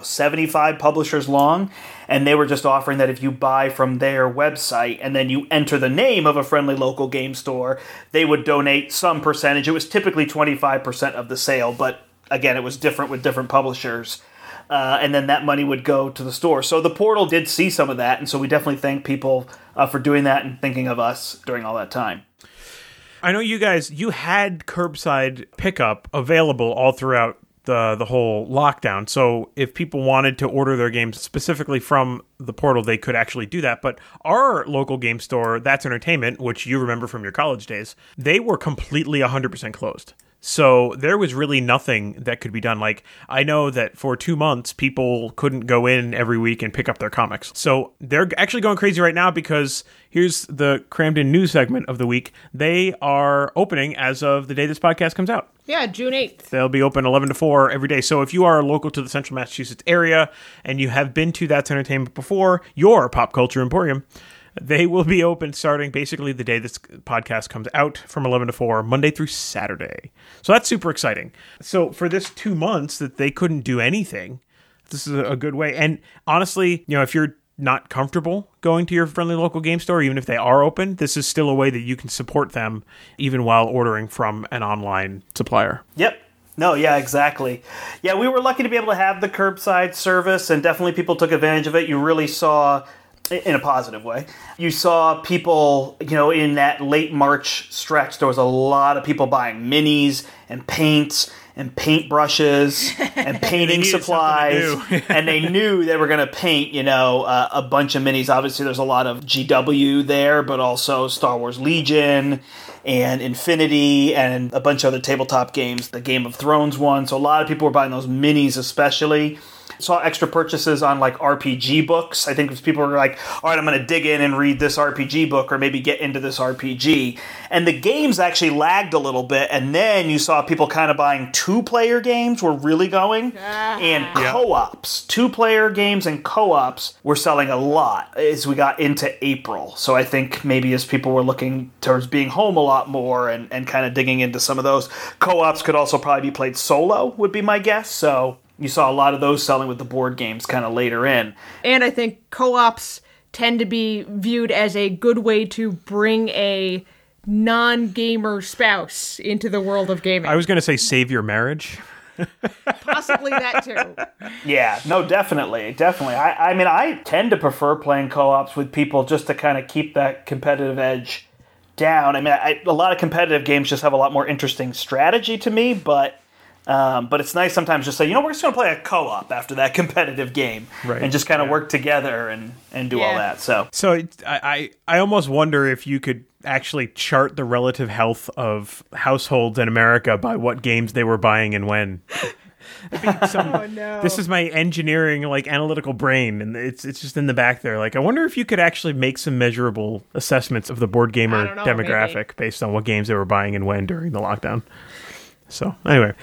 75 publishers long, and they were just offering that if you buy from their website and then you enter the name of a friendly local game store, they would donate some percentage. It was typically 25% of the sale, but again, it was different with different publishers. And then that money would go to the store. So the Portal did see some of that, and so we definitely thank people for doing that and thinking of us during all that time. I know you guys, you had curbside pickup available all throughout the whole lockdown. So if people wanted to order their games specifically from the Portal, they could actually do that. But our local game store, That's Entertainment, which you remember from your college days, they were completely 100% closed. So there was really nothing that could be done. Like, I know that for 2 months, people couldn't go in every week and pick up their comics. So they're actually going crazy right now because here's the Crammed In news segment of the week. They are opening as of the day this podcast comes out. Yeah, June 8th. They'll be open 11 to 4 every day. So if you are local to the Central Massachusetts area and you have been to That's Entertainment before, your Pop Culture Emporium, they will be open starting basically the day this podcast comes out from 11 to 4, Monday through Saturday. So that's super exciting. So for this 2 months that they couldn't do anything, this is a good way. And honestly, you know, if you're not comfortable going to your friendly local game store, even if they are open, this is still a way that you can support them even while ordering from an online supplier. Yep. No, yeah, exactly. Yeah, we were lucky to be able to have the curbside service, and definitely people took advantage of it. You really saw, in a positive way, you saw people, in that late March stretch, there was a lot of people buying minis and paints and paintbrushes and painting supplies. And they knew they were going to paint, a bunch of minis. Obviously, there's a lot of GW there, but also Star Wars Legion and Infinity and a bunch of other tabletop games, the Game of Thrones one. So a lot of people were buying those minis especially. Saw extra purchases on like RPG books. I think people were like, all right, I'm going to dig in and read this RPG book or maybe get into this RPG. And the games actually lagged a little bit. And then you saw people kind of buying 2-player games were really going. And co-ops. 2-player games and co-ops were selling a lot as we got into April. So I think maybe as people were looking towards being home a lot more and kind of digging into some of those, co-ops could also probably be played solo, would be my guess. So you saw a lot of those selling with the board games kind of later in. And I think co-ops tend to be viewed as a good way to bring a non-gamer spouse into the world of gaming. I was going to say save your marriage. Possibly that too. Yeah, no, definitely. I mean, I tend to prefer playing co-ops with people just to kind of keep that competitive edge down. I mean, a lot of competitive games just have a lot more interesting strategy to me, but it's nice sometimes just say, we're just going to play a co-op after that competitive game, right, and just kind of work together and do all that. So I almost wonder if you could actually chart the relative health of households in America by what games they were buying and when. Oh, no. This is my engineering, analytical brain, and it's just in the back there. I wonder if you could actually make some measurable assessments of the board gamer demographic based on what games they were buying and when during the lockdown. So anyway,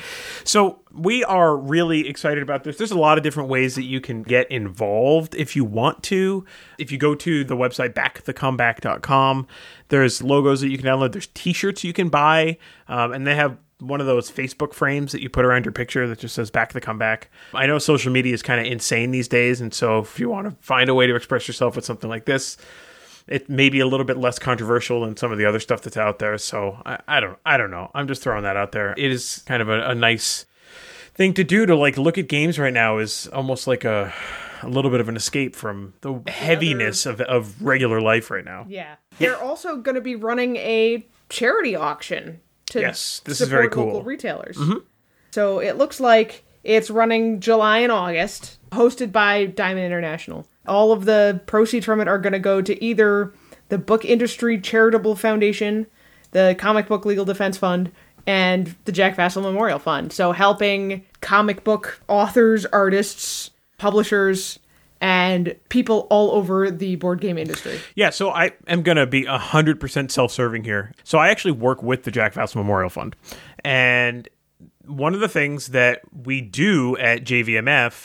we are really excited about this. There's a lot of different ways that you can get involved if you want to. If you go to the website backthecomeback.com, there's logos that you can download. There's t-shirts you can buy, and they have one of those Facebook frames that you put around your picture that just says Back the Comeback. I know social media is kind of insane these days, and so if you want to find a way to express yourself with something like this, it may be a little bit less controversial than some of the other stuff that's out there. So I don't know. I'm just throwing that out there. It is kind of a nice thing to do to look at games right now is almost like a little bit of an escape from the heaviness of regular life right now. Yeah. They're also going to be running a charity auction to this is very cool. Local retailers. Mm-hmm. So it looks like it's running July and August, hosted by Diamond International. All of the proceeds from it are going to go to either the Book Industry Charitable Foundation, the Comic Book Legal Defense Fund, and the Jack Vassell Memorial Fund. So helping comic book authors, artists, publishers, and people all over the board game industry. Yeah, so I am going to be 100% self-serving here. So I actually work with the Jack Vassell Memorial Fund. And one of the things that we do at JVMF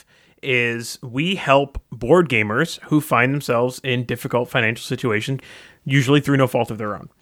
is we help board gamers who find themselves in difficult financial situations, usually through no fault of their own.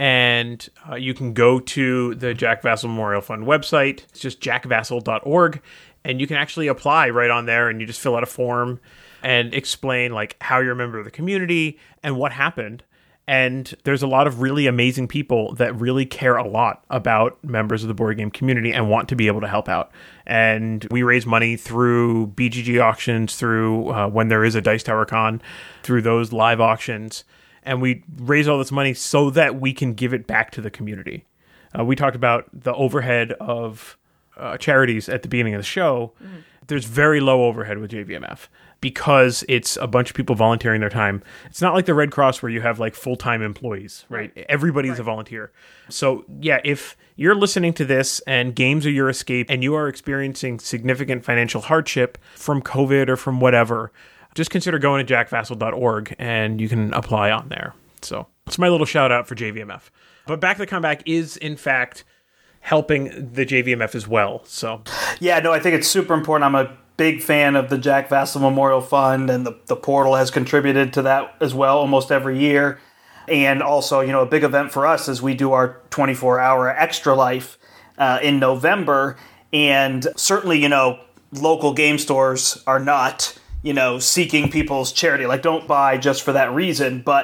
And you can go to the Jack Vassell Memorial Fund website. It's just jackvassell.org. And you can actually apply right on there, and you just fill out a form and explain how you're a member of the community and what happened. And there's a lot of really amazing people that really care a lot about members of the board game community and want to be able to help out. And we raise money through BGG auctions, through when there is a Dice Tower Con, through those live auctions. And we raise all this money so that we can give it back to the community. We talked about the overhead of charities at the beginning of the show. Mm-hmm. There's very low overhead with JVMF because it's a bunch of people volunteering their time. It's not like the Red Cross where you have full-time employees, right? Everybody's a volunteer. So yeah, if you're listening to this and games are your escape and you are experiencing significant financial hardship from COVID or from whatever, just consider going to jackvassell.org and you can apply on there. So it's my little shout out for JVMF. But Back to the Comeback is in fact helping the JVMF as well. So yeah, no, I think it's super important. I'm a big fan of the Jack Vassell Memorial Fund, and the portal has contributed to that as well almost every year. And also, a big event for us is we do our 24-hour Extra Life in November. And certainly, local game stores are not, seeking people's charity. Don't buy just for that reason. But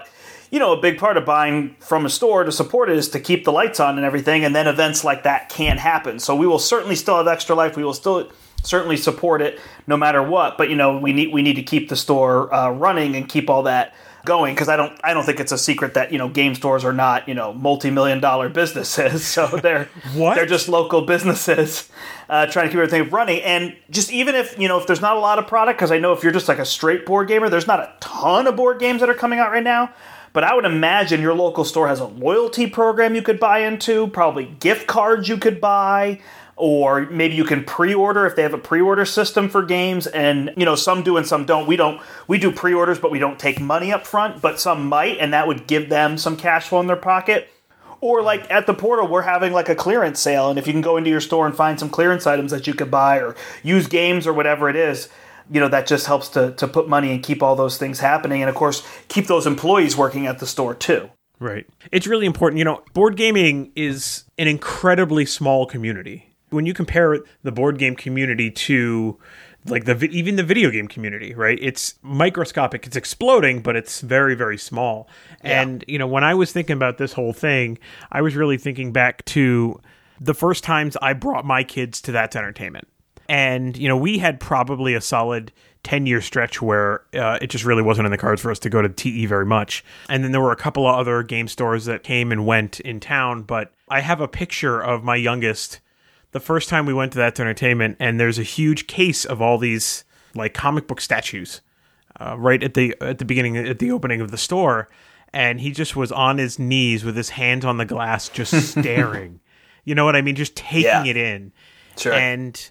a big part of buying from a store to support it is to keep the lights on and everything, and then events like that can happen. So we will certainly still have Extra Life. We will still certainly support it no matter what. But we need to keep the store running and keep all that going, because I don't think it's a secret that game stores are not multi-million-dollar businesses. So they're they're just local businesses trying to keep everything running. And just even if if there's not a lot of product, because I know if you're just like a straight board gamer, there's not a ton of board games that are coming out right now. But I would imagine your local store has a loyalty program you could buy into, probably gift cards you could buy, or maybe you can pre-order if they have a pre-order system for games. And, some do and some don't. We do pre-orders, but we don't take money up front, but some might, and that would give them some cash flow in their pocket. Or like at the portal, we're having like a clearance sale, and if you can go into your store and find some clearance items that you could buy or use games or whatever it is, that just helps to put money and keep all those things happening. And of course, keep those employees working at the store too. Right. It's really important. Board gaming is an incredibly small community. When you compare the board game community to like even the video game community, right? It's microscopic. It's exploding, but it's very, very small. Yeah. And, when I was thinking about this whole thing, I was really thinking back to the first times I brought my kids to That's Entertainment. And, we had probably a solid 10-year stretch where it just really wasn't in the cards for us to go to TE very much. And then there were a couple of other game stores that came and went in town. But I have a picture of my youngest the first time we went to That's Entertainment, and there's a huge case of all these like comic book statues right at the beginning, at the opening of the store. And he just was on his knees with his hands on the glass, just staring. You know what I mean? Just taking it in. Sure. And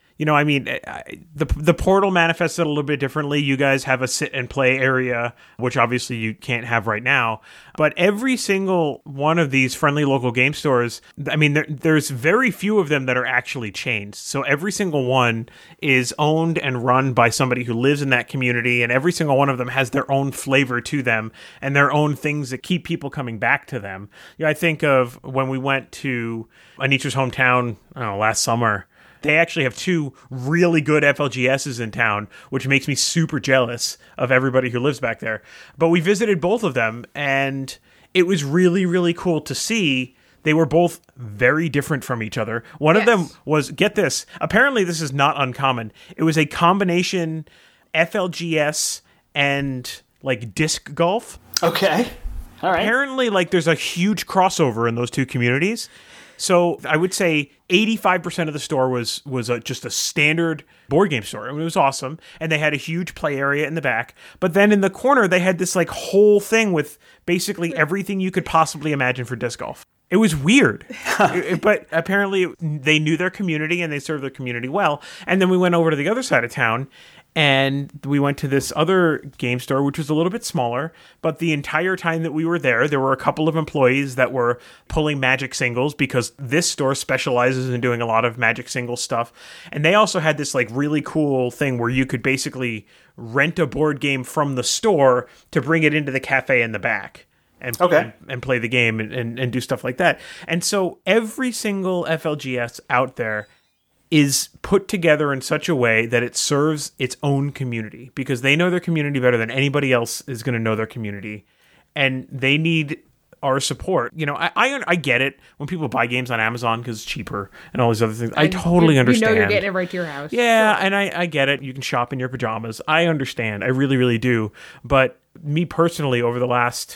the portal manifests it a little bit differently. You guys have a sit and play area, which obviously you can't have right now. But every single one of these friendly local game stores, there's very few of them that are actually chains. So every single one is owned and run by somebody who lives in that community, and every single one of them has their own flavor to them and their own things that keep people coming back to them. I think of when we went to Anita's hometown, last summer. They actually have 2 really good FLGSs in town, which makes me super jealous of everybody who lives back there. But we visited both of them, and it was really, really cool to see. They were both very different from each other. One of them was, get this, apparently this is not uncommon. It was a combination FLGS and like disc golf. Okay. All right. Apparently, there's a huge crossover in those 2 communities. So I would say 85% of the store was just a standard board game store. It was awesome. And they had a huge play area in the back. But then in the corner, they had this whole thing with basically everything you could possibly imagine for disc golf. It was weird. But apparently they knew their community and they served their community well. And then we went over to the other side of town, and we went to this other game store, which was a little bit smaller. But the entire time that we were there were a couple of employees that were pulling Magic singles, because this store specializes in doing a lot of Magic single stuff. And they also had this really cool thing where you could basically rent a board game from the store to bring it into the cafe in the back. And play the game and do stuff like that. And so every single FLGS out there is put together in such a way that it serves its own community, because they know their community better than anybody else is going to know their community, and they need our support. I get it when people buy games on Amazon because it's cheaper and all these other things. I totally understand. You're getting it right to your house. Yeah, sure. And I get it. You can shop in your pajamas. I understand. I really, really do. But me personally, over the last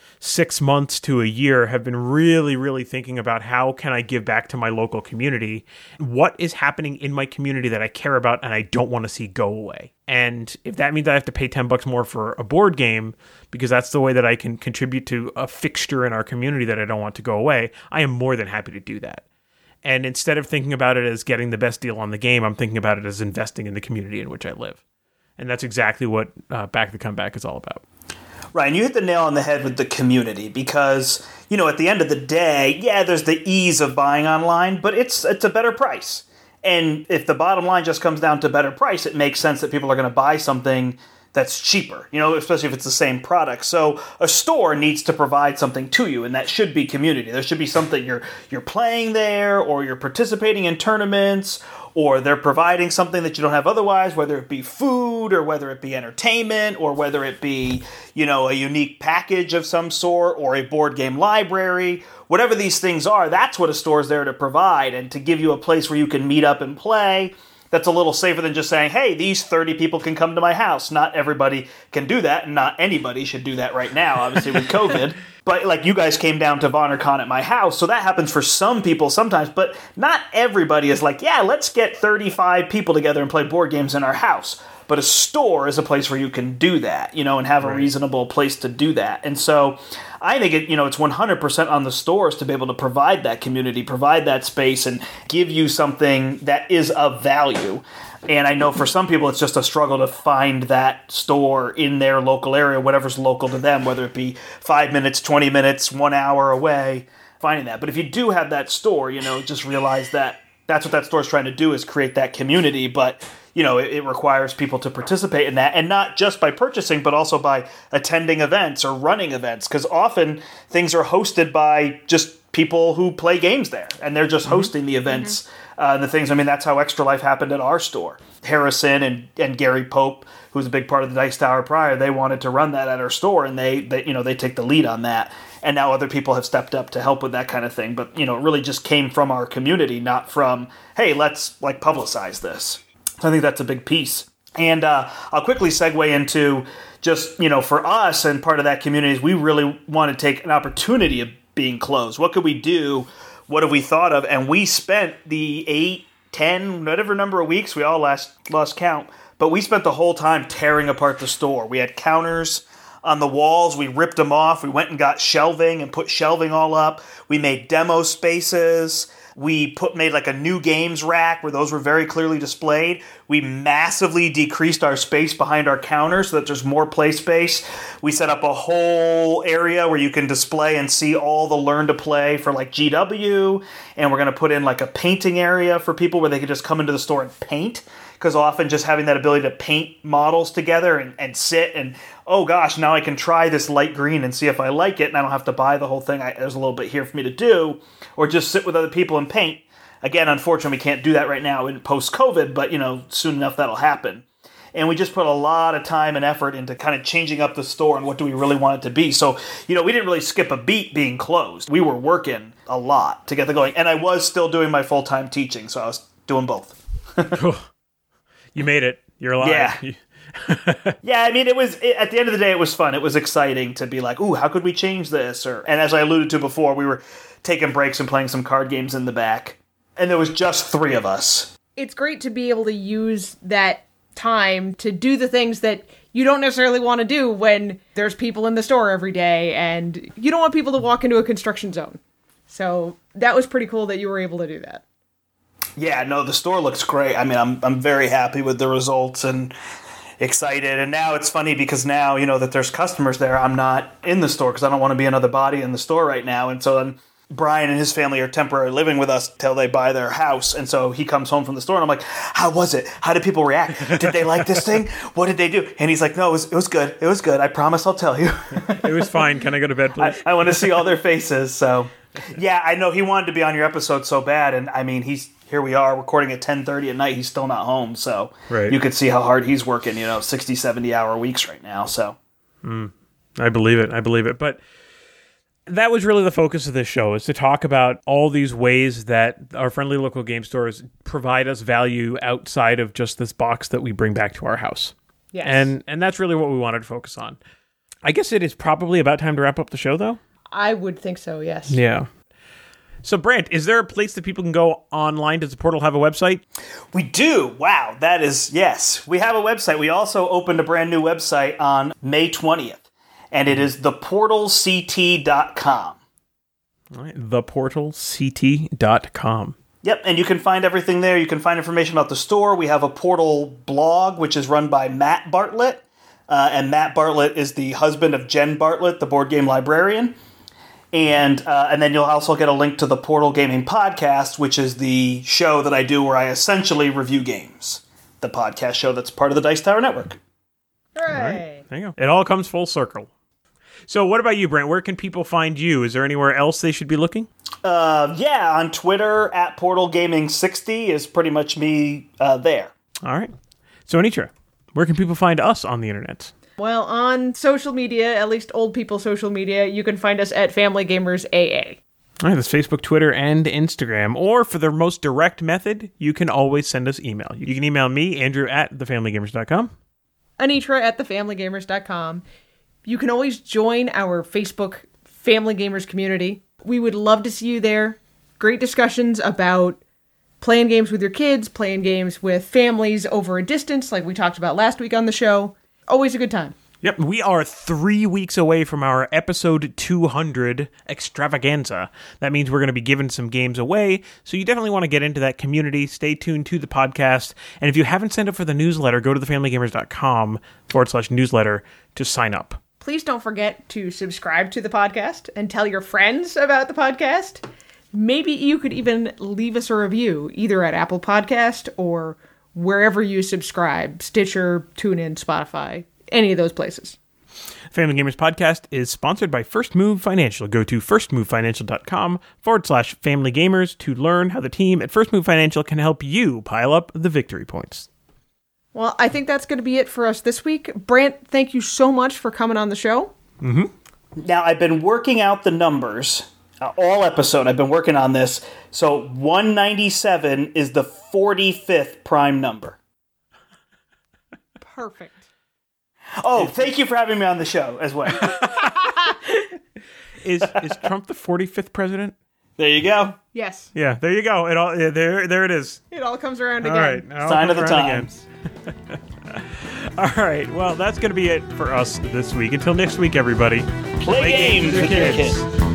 6 months to a year, have been really, really thinking about how can I give back to my local community? What is happening in my community that I care about and I don't want to see go away? And if that means I have to pay $10 more for a board game, because that's the way that I can contribute to a fixture in our community that I don't want to go away, I am more than happy to do that. And instead of thinking about it as getting the best deal on the game, I'm thinking about it as investing in the community in which I live. And that's exactly what Back the Comeback is all about. Right, and you hit the nail on the head with the community, because, at the end of the day, there's the ease of buying online, but it's a better price. And if the bottom line just comes down to better price, it makes sense that people are going to buy something that's cheaper, especially if it's the same product. So a store needs to provide something to you, and that should be community. There should be something you're playing there, or you're participating in tournaments, or they're providing something that you don't have otherwise, whether it be food or whether it be entertainment or whether it be, a unique package of some sort or a board game library. Whatever these things are, that's what a store is there to provide, and to give you a place where you can meet up and play. That's a little safer than just saying, hey, these 30 people can come to my house. Not everybody can do that, and not anybody should do that right now, obviously, with COVID. But, like, you guys came down to VonnerCon at my house, so that happens for some people sometimes, but not everybody is like, yeah, let's get 35 people together and play board games in our house. But a store is a place where you can do that, and have a reasonable place to do that. And so I think it's 100% on the stores to be able to provide that community, provide that space, and give you something that is of value. And I know for some people it's just a struggle to find that store in their local area, whatever's local to them, whether it be 5 minutes, 20 minutes, 1 hour away, finding that. But if you do have that store, just realize that that's what that store is trying to do, is create that community. But it requires people to participate in that, and not just by purchasing, but also by attending events or running events, because often things are hosted by just people who play games there, and they're just hosting the events, the things. I mean, that's how Extra Life happened at our store. Harrison and Gary Pope, who's a big part of the Dice Tower prior, they wanted to run that at our store, and they take the lead on that. And now other people have stepped up to help with that kind of thing. But, it really just came from our community, not from, hey, let's publicize this. So I think that's a big piece. And I'll quickly segue into just, for us and part of that community is we really want to take an opportunity of being closed. What could we do? What have we thought of? And we spent the 8, 10, whatever number of weeks, we all lost count, but we spent the whole time tearing apart the store. We had counters on the walls. We ripped them off. We went and got shelving and put shelving all up. We made demo spaces. We made like a new games rack where those were very clearly displayed. We massively decreased our space behind our counter so that there's more play space. We set up a whole area where you can display and see all the learn to play for like GW. And we're going to put in like a painting area for people where they can just come into the store and paint. Because often just having that ability to paint models together and sit and, oh gosh, now I can try this light green and see if I like it, and I don't have to buy the whole thing. There's a little bit here for me to do, or just sit with other people and paint. Again, unfortunately, we can't do that right now in post-COVID, but soon enough that'll happen. And we just put a lot of time and effort into kind of changing up the store and what do we really want it to be. So, we didn't really skip a beat being closed. We were working a lot to get that going, and I was still doing my full-time teaching, so I was doing both. You made it. You're alive. Yeah. Yeah, I mean, at the end of the day, it was fun. It was exciting to be like, ooh, how could we change this? And as I alluded to before, we were taking breaks and playing some card games in the back. And there was just 3 of us. It's great to be able to use that time to do the things that you don't necessarily want to do when there's people in the store every day, and you don't want people to walk into a construction zone. So that was pretty cool that you were able to do that. Yeah, no, the store looks great. I mean, I'm very happy with the results and excited. And now it's funny because now, that there's customers there, I'm not in the store because I don't want to be another body in the store right now. And so then Brian and his family are temporarily living with us till they buy their house. And so he comes home from the store and I'm like, how was it? How did people react? Did they like this thing? What did they do? And he's like, no, it was good. It was good. I promise I'll tell you. It was fine. Can I go to bed, please? I want to see all their faces. So yeah, I know he wanted to be on your episode so bad. And I mean, here we are recording at 10:30 at night. He's still not home. So You could see how hard he's working, 60, 70 hour weeks right now. So I believe it. But that was really the focus of this show, is to talk about all these ways that our friendly local game stores provide us value outside of just this box that we bring back to our house. Yes. And that's really what we wanted to focus on. I guess it is probably about time to wrap up the show, though. I would think so, yes. Yeah. So, Brant, is there a place that people can go online? Does the Portal have a website? We do. Wow. That is, yes. We have a website. We also opened a brand new website on May 20th, and it is theportalct.com. All right, theportalct.com. Yep, and you can find everything there. You can find information about the store. We have a Portal blog, which is run by Matt Bartlett, and Matt Bartlett is the husband of Jen Bartlett, the board game librarian. And then you'll also get a link to the Portal Gaming Podcast, which is the show that I do where I essentially review games. The podcast show that's part of the Dice Tower Network. Hooray! All right, there you go. It all comes full circle. So what about you, Brent? Where can people find you? Is there anywhere else they should be looking? Yeah, on Twitter, at PortalGaming60 is pretty much me there. All right. So, Anitra, where can people find us on the internet? Well, on social media, at least old people social media, you can find us at Family Gamers AA. All right, that's Facebook, Twitter, and Instagram. Or for the most direct method, you can always send us email. You can email me, Andrew, at thefamilygamers.com. Anitra at thefamilygamers.com. You can always join our Facebook Family Gamers community. We would love to see you there. Great discussions about playing games with your kids, playing games with families over a distance, like we talked about last week on the show. Always a good time. Yep, we are 3 weeks away from our episode 200 extravaganza. That means we're going to be giving some games away, so you definitely want to get into that community. Stay tuned to the podcast, and if you haven't signed up for the newsletter, go to thefamilygamers.com/newsletter to sign up. Please don't forget to subscribe to the podcast and tell your friends about the podcast. Maybe you could even leave us a review, either at Apple Podcast or wherever you subscribe, Stitcher, TuneIn, Spotify. Any of those places. Family Gamers Podcast is sponsored by First Move Financial. Go to firstmovefinancial.com/Family Gamers to learn how the team at First Move Financial can help you pile up the victory points. Well, I think that's going to be it for us this week. Brant, thank you so much for coming on the show. Mm-hmm. Now, I've been working out the numbers. All episode, I've been working on this. So 197 is the 45th prime number. Perfect. Oh, thank you for having me on the show as well. Is Trump the 45th president? There you go. Yes. Yeah, there you go. It all there it is. It all comes around again. All right. Sign of the times. All right. Well, that's going to be it for us this week. Until next week, everybody. Play games with your kids.